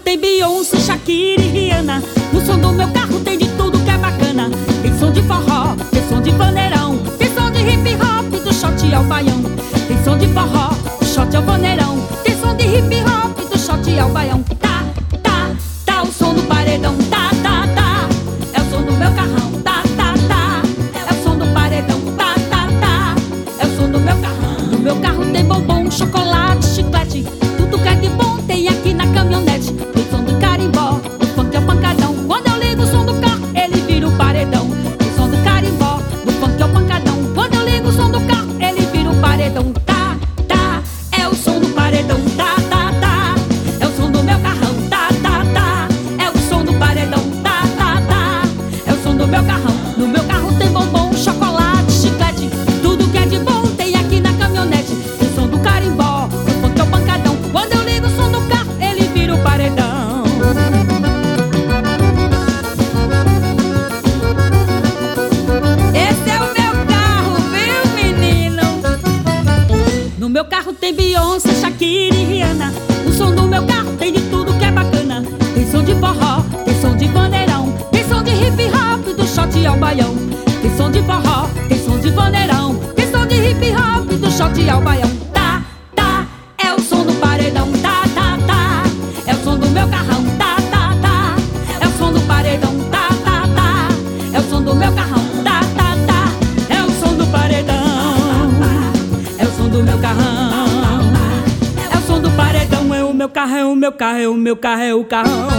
tem Beyoncé, Shakira e Rihanna. No som do meu carro tem de tudo que é bacana. Tem som de forró, tem som de vaneirão, tem som de hip hop, do shot ao baião. Tem som de forró, do shot ao vaneirão, tem som de hip hop, do shot ao baião. Tá, tá, tá o som do paredão. Tá, tá, tá, é o som do meu carrão. Tá, tá, tá, é o som do paredão. Tá, tá, tá, é o som do meu carrão. No meu carro tem bombom, chocolate, chiclete, tudo que é de bom tem aqui na caminhonete. Tem som do carimbó, do funk ao pancadão. Quando eu ligo o som do carro, ele vira o paredão. Tem som do carimbó, do funk ao pancadão. Quando eu ligo o som do carro, ele vira o paredão. Tá, tá, é o som do paredão. Tá, tá, tá, é o som do meu carrão. Tá, tá, tá, é o som do paredão. Tá, tá, tá, é o som do meu carrão. No meu carro tem bombom, chocolate, chiclete, tudo que é de bom tem aqui na caminhonete. Tem som do carimbó, do funk ao pancadão. Quando eu ligo o som do carro, ele vira o paredão. Esse é o meu carro, viu, menino? No meu carro tem Beyoncé, Shakira e Rihanna. O som do meu carro tem de tudo que é bacana. Tem som de forró, tem som de vaneirão, tem som de hip hop, do shot ao baião. Tem som de forró, tem som de vaneirão, tem som de hip hop, do shot ao baião. Tá, tá, é o som do paredão. Tá, tá, tá, é o som do meu carrão. Tá, tá, tá, é o som do paredão. Tá, tá, tá, é o som do meu carrão. Tá, tá, tá, é o som do paredão. É o som do meu carrão. É o som do paredão. É o meu carro, é o meu carro, é o meu carro, é o carrão.